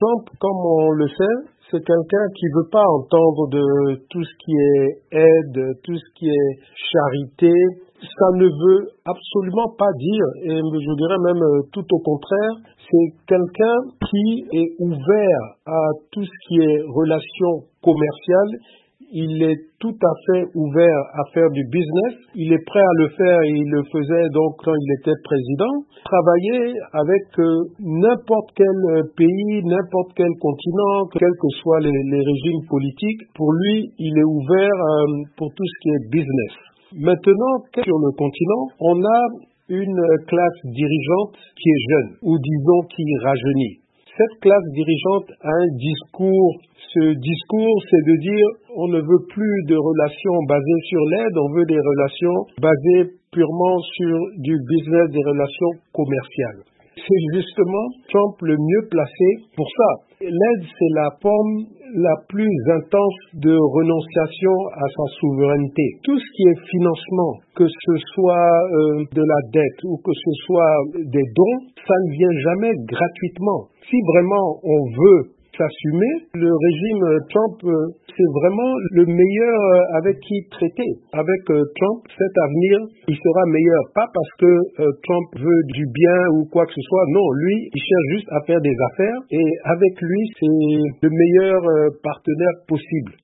Trump, comme on le sait, c'est quelqu'un qui ne veut pas entendre de tout ce qui est aide, tout ce qui est charité. Ça ne veut absolument pas dire, et je dirais même tout au contraire, c'est quelqu'un qui est ouvert à tout ce qui est relations commerciales. Il est tout à fait ouvert à faire du business. Il est prêt à le faire et il le faisait donc quand il était président. Travailler avec n'importe quel pays, n'importe quel continent, quels que soient les régimes politiques. Pour lui, il est ouvert pour tout ce qui est business. Maintenant, sur le continent, on a une classe dirigeante qui est jeune, ou disons qui rajeunit. Cette classe dirigeante a un discours. Ce discours, c'est de dire on ne veut plus de relations basées sur l'aide, on veut des relations basées purement sur du business, des relations commerciales. C'est justement Trump le mieux placé pour ça. L'aide, c'est la forme la plus intense de renonciation à sa souveraineté. Tout ce qui est financement, que ce soit de la dette ou que ce soit des dons, ça ne vient jamais gratuitement. Si vraiment on veut s'assumer, le régime Trump, c'est vraiment le meilleur avec qui traiter. Avec Trump, cet avenir, il sera meilleur. Pas parce que Trump veut du bien ou quoi que ce soit. Non, lui, il cherche juste à faire des affaires et avec lui, c'est le meilleur partenaire possible.